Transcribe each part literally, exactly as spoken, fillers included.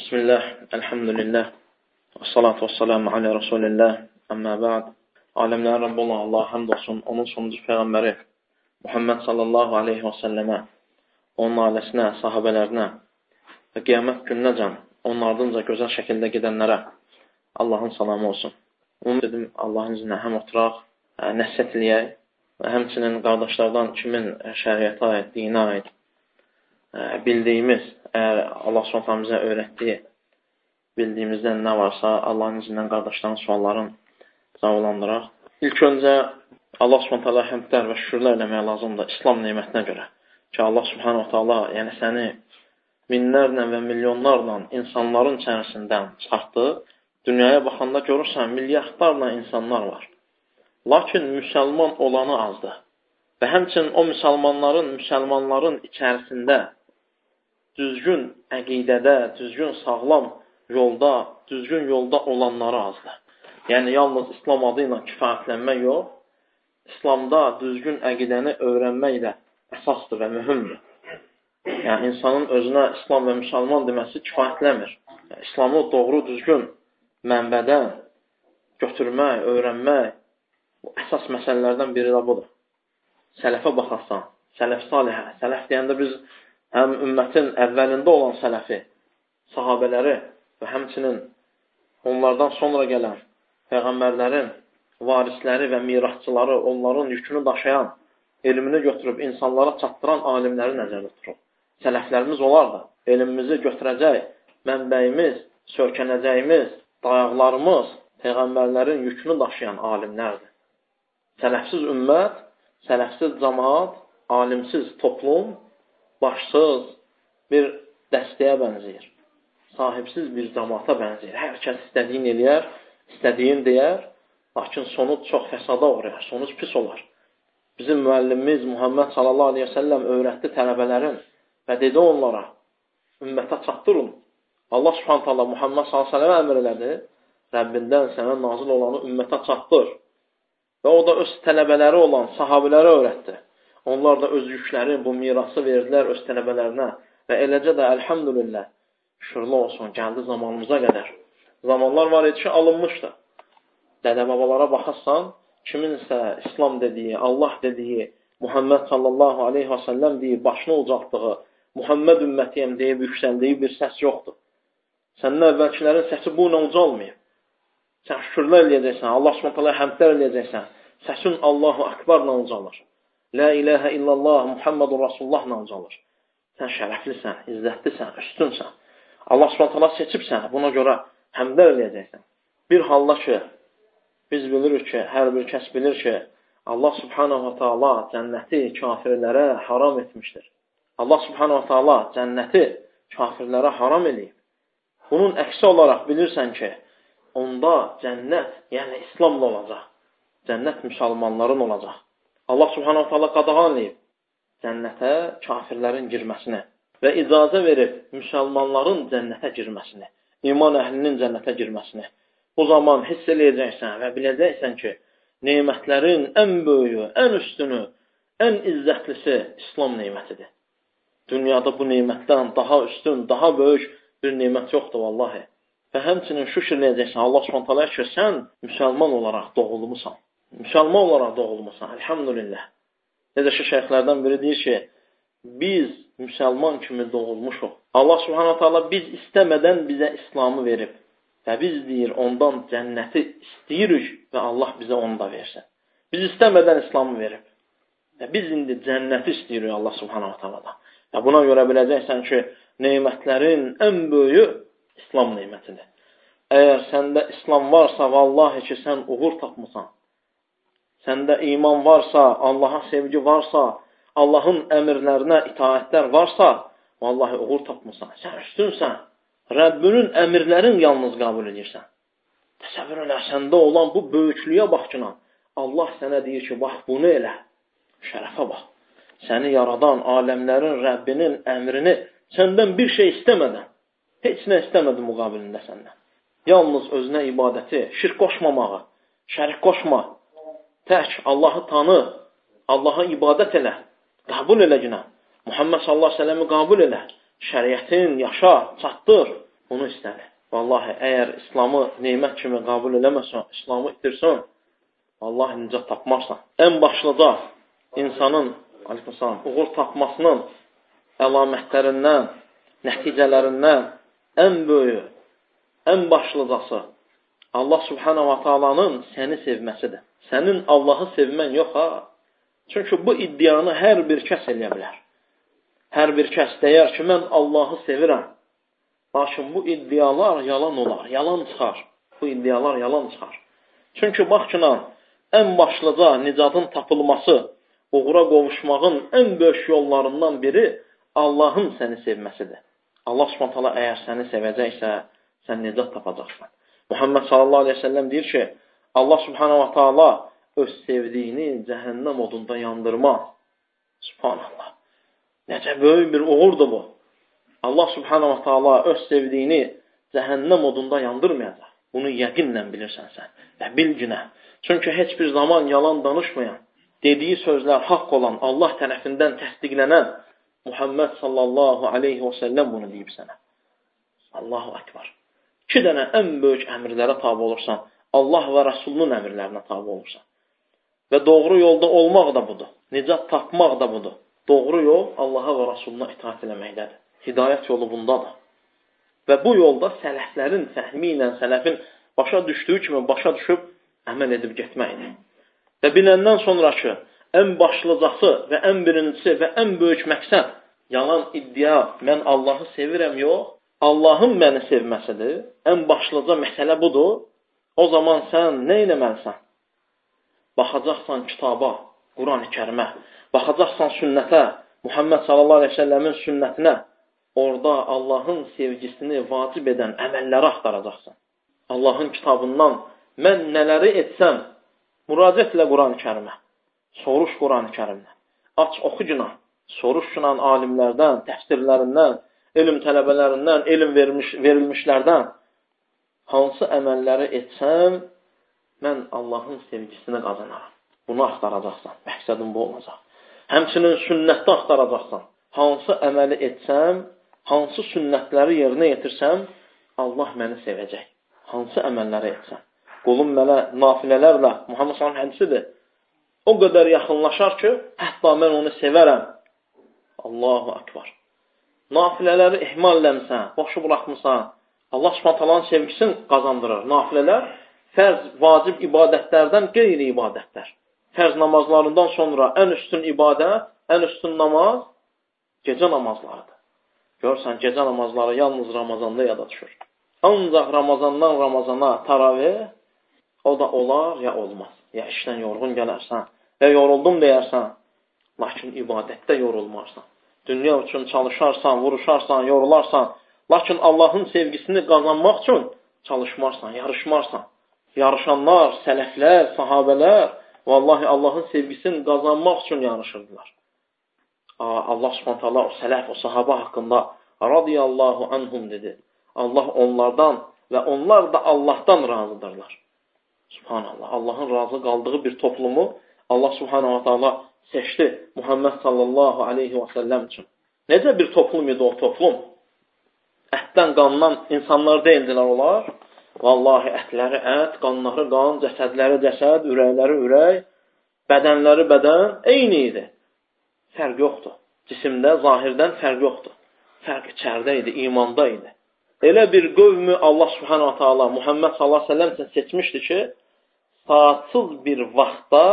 Bismillah, elhamdülillah, və salatu və salamu alə Rasulillah, əmmə bə'd. Aləmlərin Rabbi olan Allah həmd olsun, onun sonuncu Peyğəmbəri Muhammed sallallahu aleyhi və səlləmə, onun ailəsinə, sahabələrinə və qiyamət gününəcən onun ardınca gözəl şəkildə gedənlərə Allahın salamı olsun. Onu dedim, Allahın izinə həm oturaq, nəsiyyət eləyək və həmçinin qardaşlardan kimin şəriətə aid, dinə aid bildiyimiz, əgər Allah Subhanahu bizə öyrətdiyi, bildiyimizdən nə varsa, Allahın izindən qardaşların sualların cavablandıraq. İlk öncə Allah Subhanahu həmdlər və şükürlər eləmək lazımdır İslam nemətinə görə. Ki Allah Subhanahu yəni səni minlərlə və milyonlarla insanların içərisindən çıxartdı. Dünyaya baxanda görürsən, milyardlarla insanlar var. Lakin müsəlman olanı azdır. Və həmçinin o müsəlmanların, müsəlmanların içərisində düzgün əqidədə, düzgün sağlam yolda, düzgün yolda olanları azdır. Yəni, yalnız İslam adı ilə kifayətlənmək yox, İslamda düzgün əqidəni öyrənmək də əsasdır və mühümdür. Yəni, insanın özünə İslam və müsəlman deməsi kifayətlənmir. Yəni, İslamı doğru, düzgün mənbədən götürmək, öyrənmək, bu əsas məsələlərdən biri də budur. Sələfə baxarsan, sələf salihə, sələf deyəndə biz həm ümmətin əvvəlində olan sələfi, sahabələri və həmçinin onlardan sonra gələn peyğəmbərlərin varisləri və mirasçıları, onların yükünü daşıyan, elmini götürüb insanlara çatdıran alimləri nəzərdə tuturuq. Sələflərimiz olar da, elmimizi götürəcək, mənbəyimiz, sökənəcəyimiz, dayaqlarımız peyğəmbərlərin yükünü daşıyan alimlərdir. Sələfsiz ümmət, sələfsiz cəmaat, alimsiz toplum, başsız bir dəstəyə bənzəyir. Sahibsiz bir cəmaata bənzəyir. Hər kəs istədiyini eləyər, istədiyini deyər, lakin sonuc çox fəsada uğrayar, sonuc pis olar. Bizim müəllimimiz Muhammed sallallahu aleyhi və səlləm öyrətdi tələbələrin və dedi onlara, ümmətə çatdırın. Allah subhanahu ta'ala Muhammed sallallahu aleyhi və səlləmə əmr elədi, Rəbbindən sənə nazil olanı ümmətə çatdır. Və o da öz tələbələri olan sahabiləri öyrətdi. Onlar da öz yükləri, bu mirası verdilər öz tələbələrinə və eləcə də əlhamdülillah, şükürlər olsun, gəldi zamanımıza qədər. Zamanlar var idi ki, alınmışdı. Dədə-babalara baxarsan, kiminsə İslam dediyi, Allah dediyi, Muhammed sallallahu aleyhi və səlləm deyib, başını ucaltdığı, Muhammed ümmətiyəm deyib, yüksəldiyi bir səs yoxdur. Sənin əvvəlkilərin səsi bu ilə ucalmayıb. Sən şükürlər eləyəcəksən, Allah subhanətələ həmdlər eləyəcəksən, səsin Allahu Akbarla ucalır. La ilahə illallah, Muhammedur Rasullahla ucalır. Sən şərəflisən, izzətlisən, üstünsən. Allah subhanətələ seçib səni, buna görə həmdlər eləyəcəksən. Bir halda ki, biz bilirik ki, hər bir kəs bilir ki, Allah subhanahu wa ta'ala cənnəti kafirlərə haram etmişdir. Allah subhanahu wa ta'ala cənnəti kafirlərə haram eləyib. Bunun əksi olaraq bilirsən ki, onda cənnət, yəni İslamla olacaq. Cənnət müsəlmanların olacaq. Allah subhanahu ta'ala qadağan eləyib cənnətə kafirlərin girməsini və icazə verib müsəlmanların cənnətə girməsini, iman əhlinin cənnətə girməsini. Bu zaman hiss eləyəcəksən və biləcəksən ki, nemətlərin ən böyüyü, ən üstünü, ən izzətlisi İslam nemətidir. Dünyada bu nemətdən daha üstün, daha böyük bir nemət yoxdur vallahi. Və həmçinin şükür eləyəcəksən Allah subhanahu ta'ala ki, sən müsəlman olaraq doğulmusan. Müsəlman olaraq doğulmusan, elhamdülillah. Necə ki, şeyxlərdən biri deyir ki, biz müsəlman kimi doğulmuşuq. Allah subhanahu ta'ala biz istəmədən bizə İslamı verib. Və biz deyir, ondan cənnəti istəyirik və Allah bizə onu da versin. Biz istəmədən İslamı verib. Və biz indi cənnəti istəyirik Allah subhanahu ta'ala. Və buna görə biləcəksən ki, neymətlərin ən böyüyü İslam neymətidir. Əgər səndə İslam varsa, vallahi ki, sən uğur tapmısan. Səndə iman varsa, Allaha sevgi varsa, Allahın əmirlərinə itaətlər varsa, vallahi uğur tapmısan. Sən üstünsən. Rəbbinin əmirlərin yalnız qəbul edirsən. Təsəvvür elə, səndə olan bu böyüklüyə baxcına. Allah sənə deyir ki, bax bunu elə. Şərəfə bax. Səni yaradan aləmlərin Rəbbinin əmrini səndən bir şey istəmədən, heç nə istəmədi müqabilində səndən. Yalnız özünə ibadəti, şirk qoşmamağı, şərik qoşma. Tək Allahı tanı, Allaha ibadət elə, qəbul elə günə. Muhammed sallallahu aleyhi ve sellem'i qəbul elə. Şəriətin yaşa, çatdır. Bunu istədi. Vallahi, əgər İslamı neymət kimi qəbul eləməsən, İslamı itirsən, vallahi nicat tapmarsan. Ən başlıca insanın uğur tapmasının əlamətlərindən, nəticələrindən ən böyük, ən başlıcası Allah subhanahu wa ta'alanın səni sevməsidir. Sənin Allahı sevmən yox ha. Çünki bu iddianı hər bir kəs eləyə bilər. Hər bir kəs deyər ki, mən Allahı sevirəm. Lakin bu iddialar yalan olar, yalan çıxar. Bu iddialar yalan çıxar. Çünki baxçınan, ən başlıca nicadın tapılması, uğura qovuşmağın ən böyük yollarından biri Allahın səni sevməsidir. Allah subhanahu wa ta'ala əgər səni sevəcəksə, sən nicat tapacaqsan. Muhammed sallallahu aleyhi ve sellem deyir ki, Allah subhanahu wa ta'ala öz sevdiyini cəhənnəm odunda yandırmaz. Subhanallah. Necə böyük bir uğurdur bu. Allah subhanahu wa ta'ala öz sevdiyini cəhənnəm odunda yandırmayacaq. Bunu yəqinlə bilirsən sən. Və bil günə. Çünki heç bir zaman yalan danışmayan, dediyi sözlər haqq olan, Allah tərəfindən təsdiqlənən Muhammed sallallahu aleyhi ve sellem bunu deyib sənə. Allahu Ekber. İki dənə ən böyük əmrlərə tabi olursan, Allah və Rasulunun əmrlərinə tabi olursan. Və doğru yolda olmaq da budur. Nicat tapmaq da budur. Doğru yol Allaha və Rasuluna itaat eləməkdədir. Hidayət yolu bundadır. Və bu yolda sələflərin fəhmi ilə sələfin başa düşdüyü kimi başa düşüb əməl edib getməkdir. Və biləndən sonraki ən başlıcası və ən birincisi və ən böyük məqsəd yalan iddia, mən Allahı sevirəm yox, Allahın məni sevməsidir. Ən başlıca məsələ budur. O zaman sən nə eləməlisən? Baxacaqsan kitaba, Quran-ı Kərimə, baxacaqsan sünnətə, Muhammed sallallahu aleyhi ve sellemin sünnətinə, orada Allahın sevgisini vacib edən əməlləri axtaracaqsan. Allahın kitabından mən nələri etsəm, müraciətlə Quran-ı Kərimə, soruş Quran-ı Kərimdən, aç oxu günah, soruş günah alimlərdən, təfsirlərindən, elm tələbələrindən, elm vermiş, verilmişlərdən hansı əməlləri etsəm, mən Allahın sevgisini qazanaram. Bunu axtaracaqsan, məqsədin bu olacaq. Həmçinin sünnətdə axtaracaqsan. Hansı əməli etsəm, hansı sünnətləri yerinə yetirsəm, Allah məni sevəcək. Hansı əməlləri etsəm. Qulum mənə nafilələrlə, Muhammed sallallahu hədisidir, o qədər yaxınlaşar ki, hətta mən onu sevərəm. Allahu Ekber. Nafilələri ihmal eləmsən, boşu buraxmısan, Allah subhanahu ta'alanın sevgisini qazandırır. Nafilələr fərz, vacib ibadətlərdən qeyri ibadətlər. Fərz namazlarından sonra ən üstün ibadət, ən üstün namaz gecə namazlarıdır. Görsən, gecə namazları yalnız Ramazanda yada düşür. Ancaq Ramazandan Ramazana taravih, o da olar, ya olmaz. Ya işdən yorğun gələrsən, ya yoruldum deyərsən, lakin ibadətdə yorulmarsan. Dünya üçün çalışarsan, vuruşarsan, yorularsan, lakin Allahın sevgisini qazanmaq üçün çalışmarsan, yarışmarsan. Yarışanlar, sələflər, sahabələr, vallahi Allahın sevgisini qazanmaq üçün yarışırdılar. Allah subhanahu ta'ala o sələf, o sahabə haqqında radiyallahu anhum dedi. Allah onlardan və onlar da Allahdan razıdırlar. Subhanallah. Allahın razı qaldığı bir toplumu Allah subhanahu ta'ala seçdi Muhammed sallallahu aleyhi və səlləm üçün. Necə bir toplum idi o toplum? Ətdən, qandan insanlar deyildilər onlar. Vallahi ətləri ət, qanları qan, cəsədləri cəsəd, ürəkləri ürək, bədənləri bədən eyni idi. Fərq yoxdur. Cisimdə, zahirdən fərq yoxdur. Fərq içərdə idi, imanda idi. Elə bir qövmü Allah subhanahu ta'ala Muhammed sallallahu aleyhi ve sellem üçün seçmişdi ki, saatsız bir vaxtda,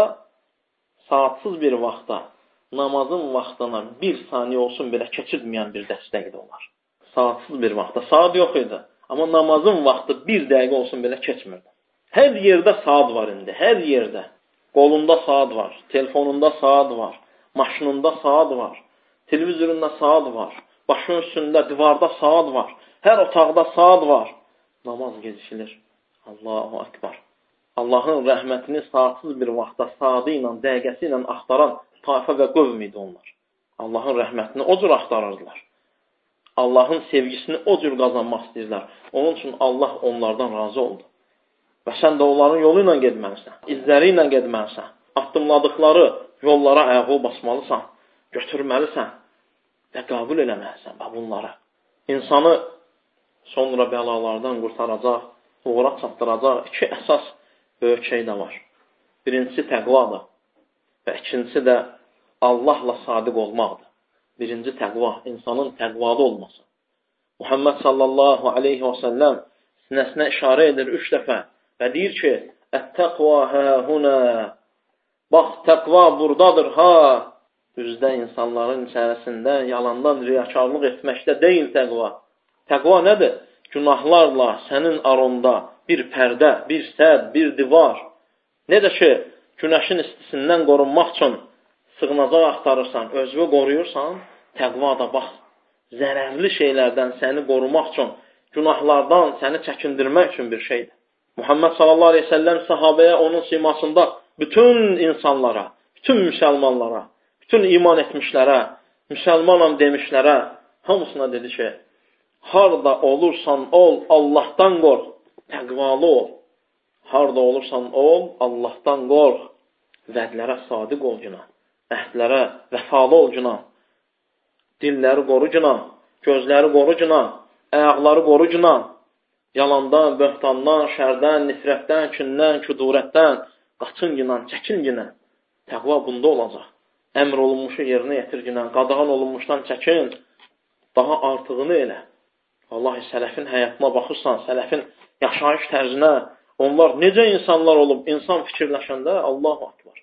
saatsız bir vaxtda namazın vaxtına bir saniyə olsun belə keçirməyən bir dəstəkdir onlar. Saatsız bir vaxtda. Saat yox idi. Amma namazın vaxtı bir dəqiqə olsun belə keçmirdi. Hər yerdə saat var indi. Hər yerdə. Qolunda saat var. Telefonunda saat var. Maşınında saat var. Televizorunda saat var. Başın üstündə, divarda saat var. Hər otaqda saat var. Namaz gecişilir. Allahu Ekber. Allahın rəhmətini saatsız bir vaxtda saatı ilə, dəqiqəsi ilə axtaran tayfa və qövm idi onlar. Allahın rəhmətini o cür axtarırdılar. Allahın sevgisini o cür qazanmaq istəyirlər. Onun üçün Allah onlardan razı oldu. Və sən də onların yolu ilə gedməlisən. İzləri ilə gedməlisən. Addımladıqları yollara ayağı basmalısan. Götürməlisən. Və qəbul eləməlisən bunlara. İnsanı sonra bəlalardan qurtaracaq, uğura çatdıracaq iki əsas böyük şey də var. Birincisi təqvadır və ikincisi də Allahla sadiq olmaqdır. Birinci təqva, insanın təqvalı olması. Muhammed sallallahu aleyhi və səlləm sinəsinə işarə edir üç dəfə və deyir ki, Ət-təqva hə-huna. Bax, təqva buradadır, ha. Üzdə insanların içərisində yalandan riyakarlıq etməkdə deyil təqva. Təqva nədir? Günahlarla sənin aranda bir pərdə, bir səd, bir divar. Necə ki, günəşin istisindən qorunmaq üçün sığınacaq axtarırsan, özünü qoruyursan, təqva da bax, zərərli şeylərdən səni qorumaq üçün, günahlardan səni çəkindirmək üçün bir şeydir. Muhammed sallallahu aleyhi ve sellem sahabəyə onun simasında bütün insanlara, bütün müsəlmanlara, bütün iman etmişlərə, müsəlmanam demişlərə, hamısına dedi ki, harda olursan ol, Allahdan qorx, təqvalı ol. Harda olursan ol, Allahdan qorx, vədlərə sadiq ol günah, əhdlərə vəfalı ol günah, dilləri qoru günah, gözləri qoru günah, ayaqları qoru günah, yalandan, böhtandan, şərdən, nifrətdən, kündən, küdurətdən, qaçın günah, çəkin günah. Təqva bunda olacaq. Əmr olunmuşu yerinə yetir günah, qadağan olunmuşdan çəkin, daha artığını elə. Vallahi sələfin həyatına baxırsan, sələfin yaşayış tərzinə, onlar necə insanlar olub, insan fikirləşəndə Allahu Akbar.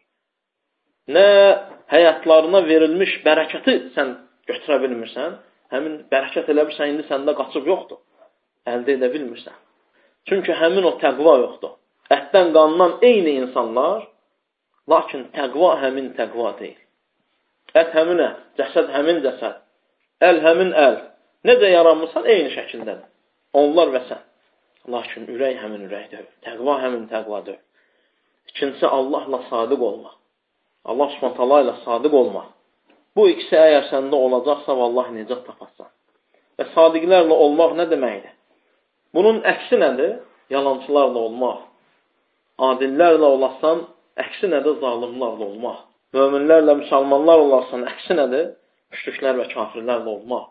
Nə həyatlarına verilmiş bərəkəti sən götürə bilmirsən, həmin bərəkət elə bilsən, indi səndə qaçıb yoxdur, əldə edə bilmirsən. Çünki həmin o təqva yoxdur. Ətdən qandan eyni insanlar, lakin təqva həmin təqva deyil. Ət həmin ət, cəsəd həmin cəsəd, əl həmin əl. Necə yaranmışsan, eyni şəkildədir. Onlar və sən. Lakin ürək həmin ürəkdir. Təqva həmin təqvadır. İkincisi, Allahla sadiq olmaq. Allah subhanətələ ilə sadiq olmaq. Bu ikisi əgər səndə olacaqsa, vallahi nicat tapassan. Və sadiqlərlə olmaq nə deməkdir? Bunun əksi nədir? Yalancılarla olmaq. Adillərlə olarsan, əksi nədir? Zalimlərlə olmaq. Möminlərlə, müsəlmanlar olarsan, əksi nədir? Müşriklər və kafirlərlə olmaq.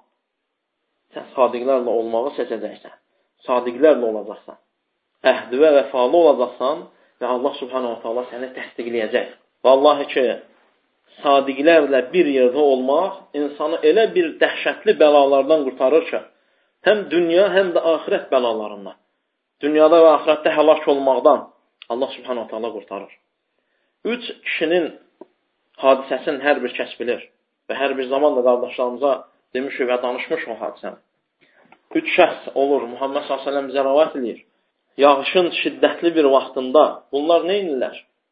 Sən sadiqlərlə olmağı seçəcəksən. Sadiqlərlə olacaqsan. Əhdi və vəfalı olacaqsan və Allah subhanahu wa ta'ala səni təsdiqləyəcək. Vallahi ki, sadiqlərlə bir yerdə olmaq insanı elə bir dəhşətli bəlalardan qurtarır ki, həm dünya, həm də axirət bəlalarından. Dünyada və axirətdə həlak olmaqdan Allah subhanahu wa ta'ala qurtarır. Üç kişinin hadisəsini hər bir kəs bilir və hər bir zaman da qardaşlarımıza demişik və danışmışıq o hadisəni. Üç şəxs olur, Muhammed sallallahu əleyhi və səlləm bizə rəvayət edir. Yağışın şiddətli bir vaxtında bunlar nə edirlər?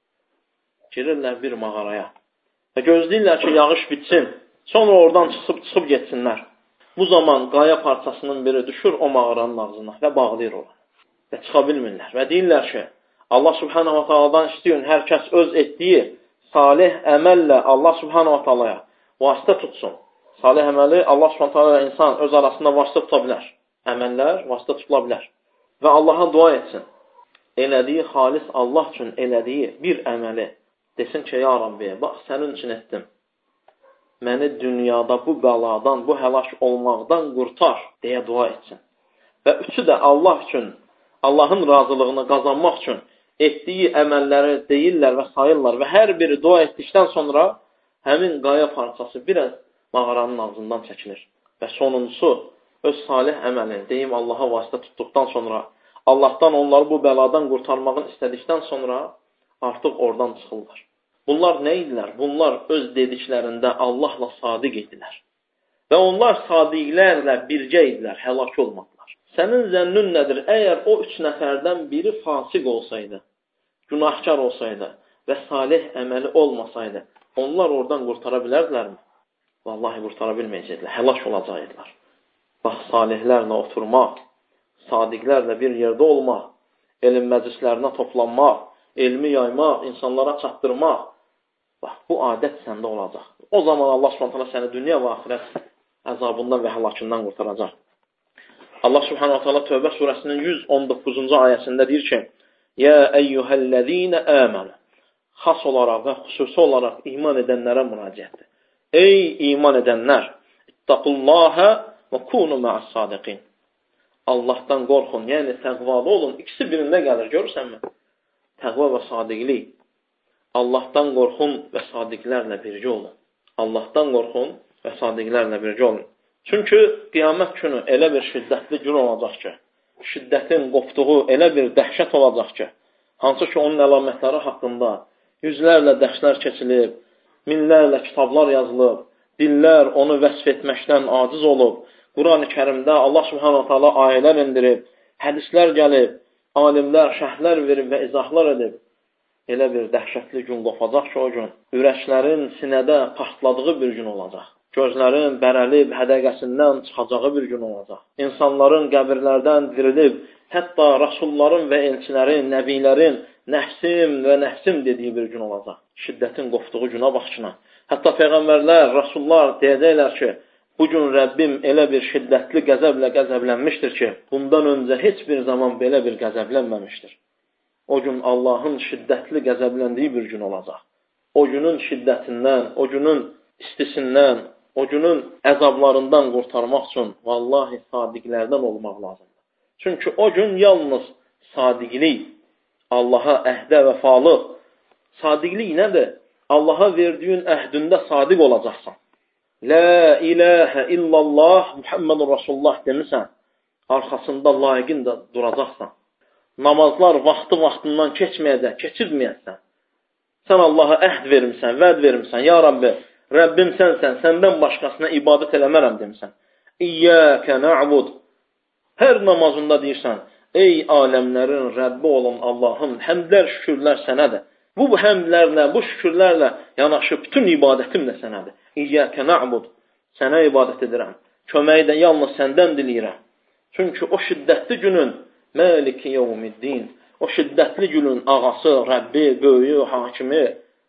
Girirlər bir mağaraya və gözləyirlər ki, yağış bitsin, sonra oradan çıxıb, çıxıb getsinlər. Bu zaman qaya parçasının biri düşür o mağaranın ağzına və bağlayır onu və çıxa bilmirlər və deyirlər ki, Allah subhanahu wa ta'aladan istəyin, hər kəs öz etdiyi salih əməllə Allah subhanahu wa ta'alaya vasitə tutsun. Salih əməli Allah subhanahu wa ta'ala ilə insan öz arasında vasitə tuta bilər. Əməllər vasitə tutula bilər. Və Allaha dua etsin. Elədiyi xalis Allah üçün elədiyi bir əməli desin ki, ya Rabbi, bax sənin üçün etdim. Məni dünyada bu bəladan, bu həlak olmaqdan qurtar deyə dua etsin. Və üçü də Allah üçün, Allahın razılığını qazanmaq üçün etdiyi əməlləri deyirlər və sayırlar və hər biri dua etdikdən sonra həmin qaya parçası biraz mağaranın ağzından çəkilir. Və sonuncusu, öz salih əməlini, deyim Allaha vasitə tutduqdan sonra, Allahdan onları bu bəladan qurtarmağını istədikdən sonra artıq oradan çıxırlar. Bunlar nə idilər? Bunlar öz dediklərində Allahla sadiq idilər. Və onlar sadiqlərlə birgə idilər, həlak olmadılar. Sənin zənnün nədir? Əgər o üç nəfərdən biri fasiq olsaydı, günahkar olsaydı və salih əməli olmasaydı, onlar oradan qurtara bilərdilərmi? Vallahi qurtara bilməyəcəklər, həlak olacaqdılar. Bax, salihlərlə oturmaq, sadiqlərlə bir yerdə olmaq, elm məclislərinə toplanmaq, elmi yaymaq, insanlara çatdırmaq, bax, bu adət səndə olacaq. O zaman Allah subhanahu səni dünya və axirət əzabından və həlakından qurtaracaq. Allah subhanahu ta'ala Tövbə surəsinin yüz on doqquzuncu ayəsində deyir ki, Yə əyyuhəl-ləzīnə əməl, xas olaraq və xüsusi olaraq iman edənlərə müraciətdir. Ey iman edənlər, ittaqullahə və kunu mə'as-sadiqin. Allahdan qorxun, yəni təqvalı olun. İkisi birində gəlir, görürsənmi? Təqva və sadiqlik. Allahdan qorxun və sadiqlərlə bircə olun. Allahdan qorxun və sadiqlərlə bircə olun. Çünki qiyamət günü elə bir şiddətli gün olacaq ki, şiddətin qopduğu elə bir dəhşət olacaq ki, hansı ki onun əlamətləri haqqında yüzlərlə dərslər keçilib, minlərlə kitablar yazılıb, dillər onu vəsf etməkdən aciz olub, Quran-ı Kərimdə Allah Subhanahu taala ayələr indirib, hədislər gəlib, alimlər şərhlər verib və izahlar edib. Elə bir dəhşətli gün qopacaq ki, o gün ürəklərin sinədə partladığı bir gün olacaq. Gözlərin bərəlib hədəqəsindən çıxacağı bir gün olacaq. İnsanların qəbirlərdən dirilib, hətta rasulların və elçilərin, nəbilərin nəfsim və nəfsim dediyi bir gün olacaq. Şiddətin qopduğu günə baxışına. Hətta peyğəmbərlər, rasullar deyəcəklər ki, bu gün Rəbbim elə bir şiddətli qəzəblə qəzəblənmişdir ki, bundan öncə heç bir zaman belə bir qəzəblənməmişdir. O gün Allahın şiddətli qəzəbləndiyi bir gün olacaq. O günün şiddətindən, o günün istisindən, o günün əzablarından qurtarmaq üçün vallahi sadiqlərdən olmaq lazımdır. Çünki o gün yalnız sadiqlik, Allaha əhdə vəfalıq. Sadiqlik nədir? Allaha verdiyin əhdündə sadiq olacaqsan. La ilahə illallah Muhammedur Rasulullah demisən, arxasında layiqin də duracaqsan. Namazlar vaxtı vaxtından keçməyəcək, keçirməyəcəksən. Sən Allaha əhd vermirsən, vəd vermirsən. Ya Rabbi, Rəbbim sənsən, səndən başqasına ibadət eləmərəm demisən. İyyəkə na'bud. Hər namazında deyirsən, ey aləmlərin Rəbbi olan Allahım, həmdlər, şükürlər sənədir. Bu həmdlərlə, bu şükürlərlə yanaşı bütün ibadətim də sənədir. İyyəkə na'bud. Sənə ibadət edirəm. Köməyi də yalnız səndən diləyirəm. Çünki o şiddətli günün Məliki yevmiddin, o şiddətli günün ağası, Rəbbi, böyüyü, hakimi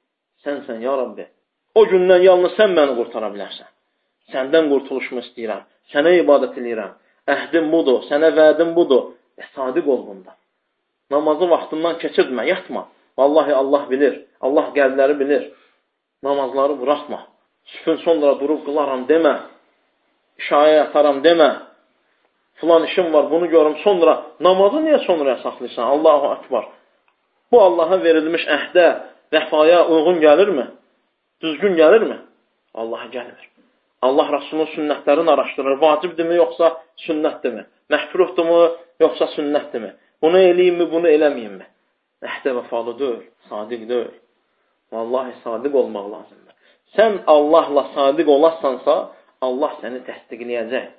sənsən ya Rabbi. O gündən yalnız sən məni qurtara bilərsən. Səndən qurtuluşumu istəyirəm. Sənə ibadət edirəm. Əhdim budur, sənə vədim budur. Və sadiq ol bunda. Namazı vaxtından keçirmə, yatma. Vallahi Allah bilir, Allah qəlbləri bilir. Namazları buraxma. Sübhün sonra durub qılaram demə. İşaya yataram demə. Filan işim var, bunu görüm. Sonra namazı niyə sonraya saxlayırsan? Allahu Akbar. Bu Allaha verilmiş əhdə, vəfaya uyğun gəlirmi? Düzgün gəlirmi? Allaha gəlmir. Allah Rasulunun sünnətlərini araşdırır. Vacibdirmi, yoxsa sünnətdirmi? Məhkruhdirmi, yoxsa sünnətdirmi? Bunu eləyimmi, bunu eləməyimmi? Əhdə vəfalı deyil, sadiq deyil. Vallahi sadiq olmaq lazımdır. Sən Allahla sadiq olarsansa, Allah səni təsdiqləyəcək.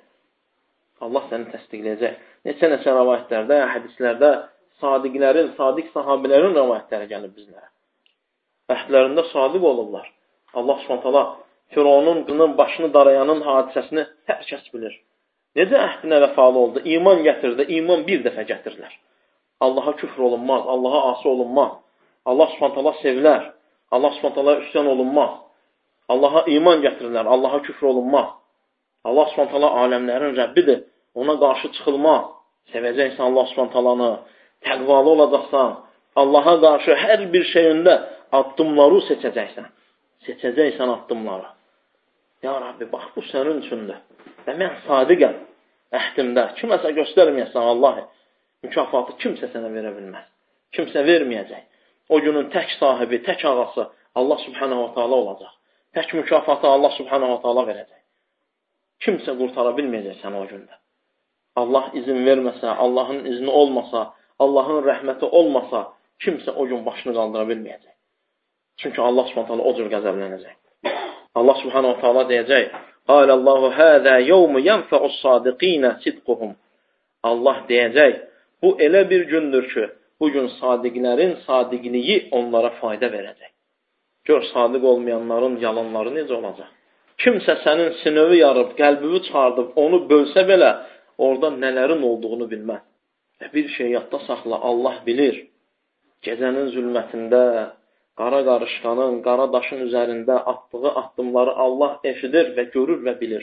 Allah səni təsdiqləyəcək. Neçə-neçə rəvayətlərdə, hədislərdə sadiqlərin, sadiq sahabilərin rəvayətləri gəlib bizlərə. Əhdlərində sadiq olurlar. Allah Subhanahu Fironun qının başını darayanın hadisəsini hər kəs bilir. Necə əhdinə vəfalı oldu? İman gətirdi, iman bir dəfə gətirirlər. Allaha küfr olunmaz, Allaha asi olunmaz. Allah Subhanahu sevilər. Allah Subhanahu üsyan olunmaz. Allaha iman gətirirlər, Allaha küfr olunmaz. Allah Subhanahu aləmlərin Rəbbidir. Ona qarşı çıxılmaz. Sevəcəksən Allah Subhanahu, təqvalı olacaqsan. Allaha qarşı hər bir şeyində addımları seçəcəksən. Seçəcəksən addımları. Ya Rabbi, bax bu sənin üçündür. Və mən sadiqəm əhdimdə. Kiməsə göstərməyəsən Allahi. Mükafatı kimsə sənə verə bilməz. Kimsə verməyəcək. O günün tək sahibi, tək ağası Allah Subhanahu Taala olacaq. Tək mükafatı Allah Subhanahu Taala verəcək. Kimsə qurtara bilməyəcək səni o gündə. Allah izin verməsə, Allahın izni olmasa, Allahın rəhməti olmasa, kimsə o gün başını qaldıra bilməyəcək. Çünki Allah Subhanahu Taala o cür qəzəblənəcək. Allah Subhanahu Taala deyəcək: "Qalallahu hada yawmu yanfa'us sadiqina sidquhum." Allah deyəcək: "Bu elə bir gündür ki, bu gün sadiqlərin sadiqliyi onlara fayda verəcək." Gör, sadiq olmayanların yalanları necə olacaq? Kimsə sənin sinövi yarıb, qəlbini çıxardıb, onu bölsə belə, orada nələrin olduğunu bilməz. Və bir şey yadda saxla, Allah bilir. Gecənin zülmətində, qara qarışqanın, qara daşın üzərində atdığı addımları Allah eşidir və görür və bilir.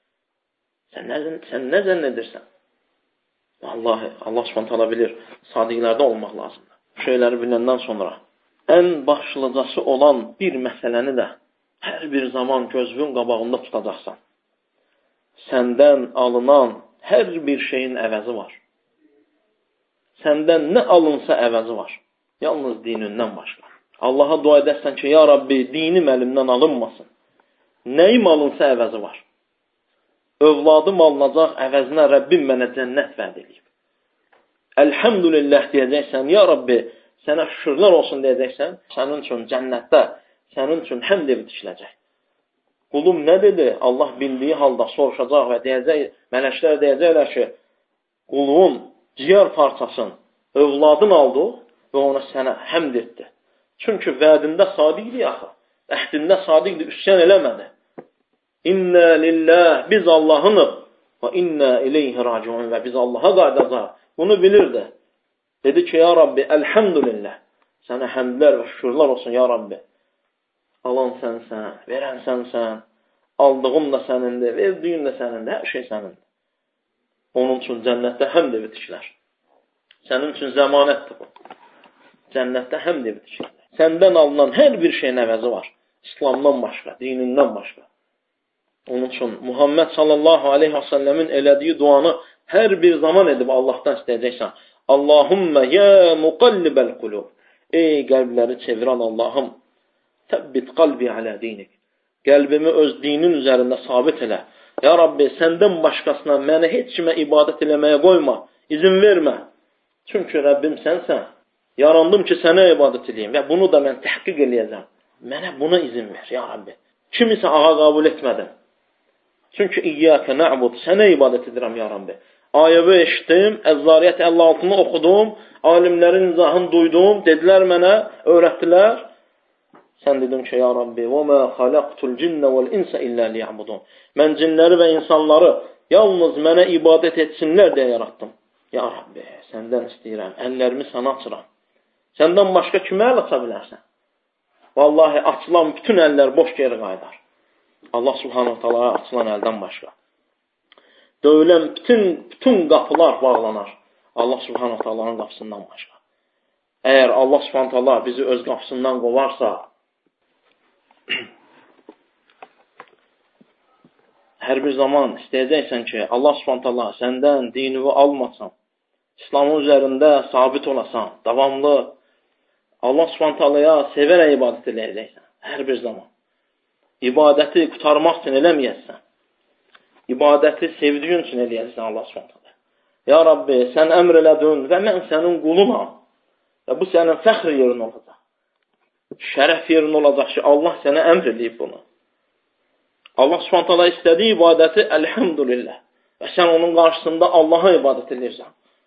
Sən nə, sən nə zənn edirsən? Vallahi, Allah Subhanahu bilir. Sadiqlərdə olmaq lazımdır. Bu şeyləri biləndən sonra ən başlıcası olan bir məsələni də hər bir zaman gözünün qabağında tutacaqsan. Səndən alınan hər bir şeyin əvəzi var. Səndən nə alınsa əvəzi var. Yalnız dinindən başqa. Allaha dua edərsən ki, ya Rabbi, dinim əlimdən alınmasın. Nəyim alınsa əvəzi var. Övladım alınacaq, əvəzinə Rəbbim mənə cənnət vəd edib. Əlhəmdülillah deyəcəksən, ya Rabbi, sənə şükürlər olsun deyəcəksən, sənin üçün cənnətdə, sənin üçün həmd evi tikiləcək. Qulum nə dedi? Allah bildiyi halda soruşacaq və deyəcək, mələklər deyəcəklər ki, qulun ciyər parçasını övladın aldı və ona sənə həmd etdi. Çünki vədində sadiqdir axı, əhdində sadiqdir, üsyan eləmədi. İnnə lillah, biz Allahınıq və innə ileyhi raciun və biz Allaha qayıdacaq. Bunu bilirdi. Dedi ki, ya Rabbi, əlhəmdülillah, sənə həmdlər və şükürlər olsun, ya Rabbi. Alan sənsən, verən sənsən, aldığım da sənindir, verdiyin də sənindir, hər şey sənindir. Onun üçün cənnətdə həmd evi tikilər. Sənin üçün zəmanətdir bu. Cənnətdə həmd evi tikilər. Səndən alınan hər bir şeyin əvəzi var. İslamdan başqa, dinindən başqa. Onun üçün Muhammed sallallahu aleyhi və səlləmin elədiyi duanı hər bir zaman edib Allahdan istəyəcəksən. Allahümmə yə muqallibəl qulub. Ey qəlbləri çevirən Allahım, təbbit qalbi alə dinik. Qəlbimi öz dinin üzərində sabit elə. Ya Rabbi, səndən başqasına mənə heç kimə ibadət eləməyə qoyma, izin vermə. Çünki Rəbbim sənsən. Yarandım ki, sənə ibadət edeyim və bunu da mən təhqiq eləyəcəm. Mənə buna izin ver, ya Rabbi. Kimisə ağa qəbul etmədim. Çünki İyyəkə nə'bud, sənə ibadət edirəm, ya Rabbi. Ayəvi eşitdim, Əz-Zariyyət əlli altını oxudum, alimlərin izahını duydum, dedilər mənə, öyrətdilər. Sən dedin ki, ya Rabbi, وَمَا خَلَقْتُ الْجِنَّ وَالْاِنْسَ إِلَّا لِيَعْبُدُونَ. Mən cinləri və insanları yalnız mənə ibadət etsinlər deyə yarattım. Ya Rabbi, səndən istəyirəm, əllərimi sənə açıram. Səndən başqa kimə əl aça bilərsən? Vallahi açılan bütün əllər boş geri qaydar. Allah subhanahu ta'ala açılan əldən başqa. Döyülən bütün, bütün qapılar bağlanar. Allah subhanahu ta'ala'nın qapısından başqa. Əgər Allah subhanahu ta'ala bizi öz qapısından qovarsa, hər bir zaman istəyəcəksən ki, Allah subhanahu ta'ala səndən dinini almasan, İslamın üzərində sabit olasan, davamlı, Allah subhanahu ta'ala'ya sevərək ibadət eləyəcəksən, hər bir zaman. İbadəti qutarmaq üçün eləməyəsən. İbadəti sevdiyin üçün eləyəcəksən Allah subhanahu ta'ala. Ya Rabbi, sən əmr elədin və mən sənin qulunam. Və bu sənin fəxr yerin olacaq. Şərəf yerin olacaq ki, Allah sənə əmr eləyib bunu. Allah subhanahu ta'ala istədiyi ibadəti əlhəmdülillah. Və sən onun qarşısında Allaha ibadət edirsən.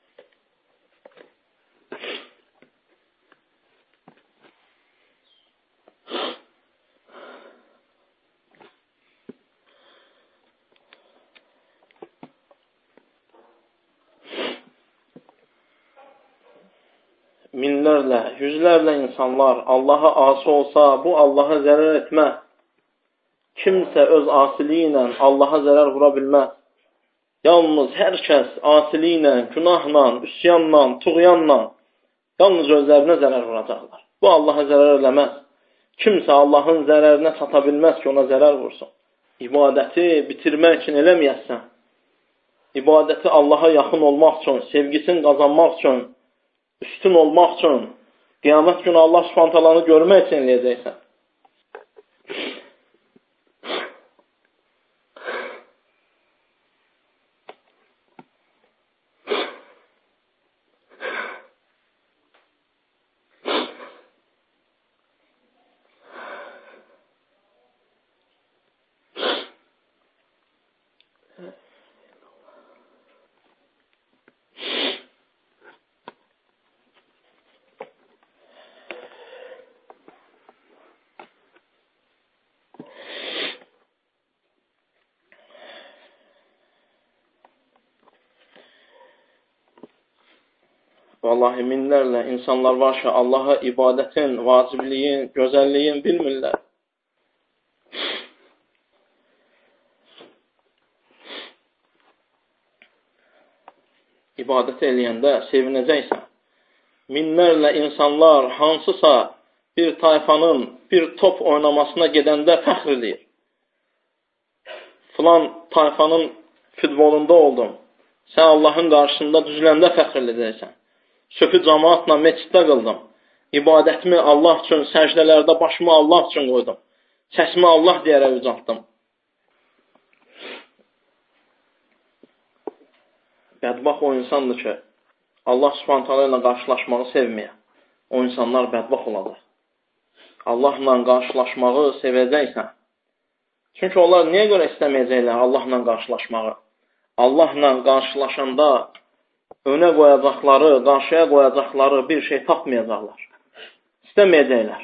Minlərlə, yüzlərlə insanlar Allaha asi olsa, bu Allaha zərər etməz. Kimsə öz asiliyi ilə Allaha zərər vura bilməz. Yalnız hər kəs asiliyi ilə, günahla, üsyanla, tuğyanla yalnız özlərinə zərər vuracaqlar. Bu Allaha zərər eləməz. Kimsə Allahın zərərinə çata bilməz ki, ona zərər vursun. İbadəti bitirmək üçün eləməyəsən. İbadəti Allaha yaxın olmaq üçün, sevgisini qazanmaq üçün, üstün olmaq üçün, qiyamət günü Allah subhanahu ta'alanı görmək üçün eləyəcəksən. Vallahi minlərlə insanlar var ki, Allaha ibadətin, vacibliyin, gözəlliyin bilmirlər. İbadət eləyəndə sevinəcəksən. Minlərlə insanlar hansısa bir tayfanın bir top oynamasına gedəndə fəxr edir. Filan tayfanın futbolunda oldum. Sən Allahın qarşısında düzüləndə fəxr edəcəksən. Sökü cəmaatla məsciddə qıldım. İbadətimi Allah üçün, səcdələrdə başımı Allah üçün qoydum. Səsimi Allah deyərək ucaltdım. Bədbax o insandır ki, Allah Subhanahu taala ilə qarşılaşmağı sevməyə. O insanlar bədbax olacaq. Allahla qarşılaşmağı sevəcəksən. Çünki onlar niyə görə istəməyəcəklər Allahla qarşılaşmağı? Allahla qarşılaşanda önə qoyacaqları, qarşıya qoyacaqları bir şey tapmayacaqlar. İstəməyəcəklər.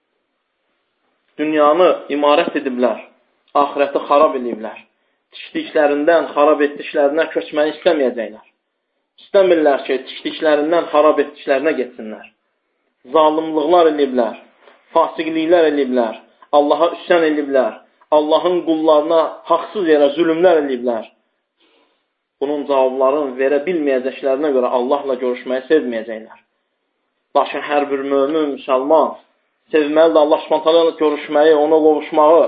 Dünyanı imarət ediblər, ahirəti xarab ediblər. Tikdiklərindən xarab etdiklərinə köçməni istəməyəcəklər. İstəmirlər ki, tikdiklərindən xarab etdiklərinə getsinlər. Zalımlıqlar ediblər, fasiqliklər ediblər, Allaha üsyan ediblər, Allahın qullarına haqsız yerə zülümlər ediblər. Bunun cavablarını verə bilməyəcəklərinə görə Allahla görüşməyi sevməyəcəklər. Lakin hər bir mömin, müsəlman sevməlidir Allah Subhanahu taala ilə görüşməyi, ona qovuşmağı,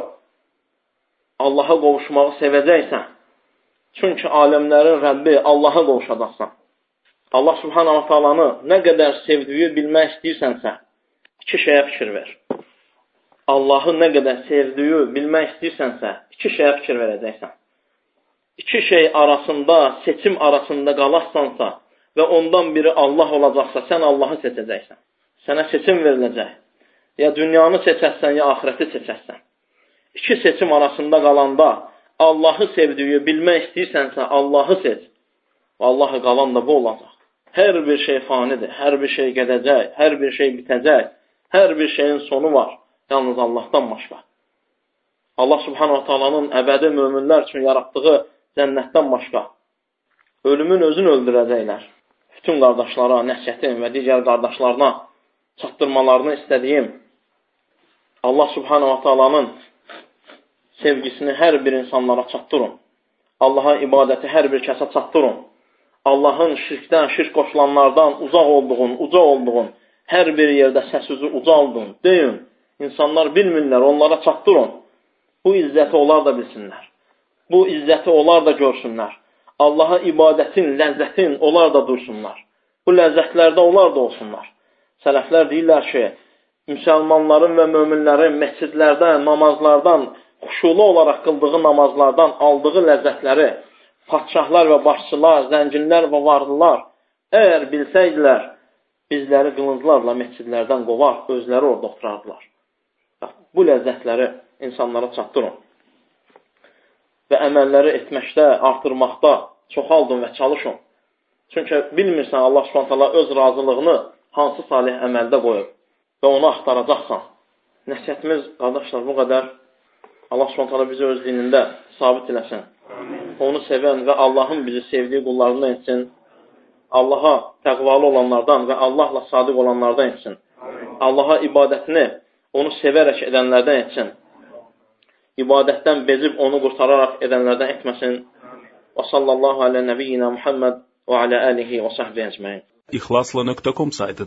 Allaha qovuşmağı sevəcəksən. Çünki aləmlərin Rəbbi Allaha qovuşacaqsan. Allah Subhanahu taalanı nə qədər sevdiyi bilmək istəyirsənsə, iki şeyə fikir ver. Allahı nə qədər sevdiyi bilmək istəyirsənsə, iki şeyə fikir verəcəksən. İki şey arasında, seçim arasında qalarsansa və ondan biri Allah olacaqsa, sən Allahı seçəcəksən. Sənə seçim veriləcək. Ya dünyanı seçərsən, ya ahirəti seçərsən. İki seçim arasında qalanda Allahı sevdiyi bilmək istəyirsənsə, Allahı seç. Allahı qalan da bu olacaq. Hər bir şey fanidir, hər bir şey gedəcək, hər bir şey bitəcək, hər bir şeyin sonu var. Yalnız Allahdan başqa. Allah Subhanahu taalanın əbədi möminlər üçün yaratdığı cənnətdən başqa. Ölümün özünü öldürəcəklər. Bütün qardaşlara, nəsihətim və digər qardaşlarına çatdırmalarını istədiyim Allah Subhanahu taalanın sevgisini hər bir insanlara çatdırın. Allaha ibadəti hər bir kəsə çatdırın. Allahın şirkdən, şirk qoşulanlardan uzaq olduğun, uca olduğun, hər bir yerdə səsizi ucaldın, deyin. İnsanlar bilmirlər, onlara çatdırın. Bu izzəti onlar da bilsinlər. Bu izzəti onlar da görsünlər. Allaha ibadətin, ləzzətin onlar da dursunlar. Bu ləzzətlərdə onlar da olsunlar. Sələflər deyirlər ki, müsəlmanların və möminlərin məscidlərdən, namazlardan, xuşulu olaraq qıldığı namazlardan aldığı ləzzətləri padşahlar və başçılar, zənginlər və varlılar əgər bilsəydilər, bizləri qılınclarla məscidlərdən qovar, özləri orada oturardılar. Bu ləzzətləri insanlara çatdırın. Və əməlləri etməkdə, artırmaqda çoxaldın və çalışın. Çünki bilmirsən Allah Subhanahu taala öz razılığını hansı salih əməldə qoyub və onu axtaracaqsan. Nəsihətimiz, qardaşlar, bu qədər. Allah Subhanahu taala bizi öz dinində sabit eləsin. Onu sevən və Allahın bizi sevdiyi qullarından etsin. Allaha təqvalı olanlardan və Allahla sadiq olanlardan etsin. Allaha ibadətini onu sevərək edənlərdən etsin. İbadətdən bezib onu qurtararaq edənlərdən etməsin. Və sallallahu alə nəbiyyina Muhammed və alə alihi və sahbihi ecmaîn. ihlasla nokta com saytı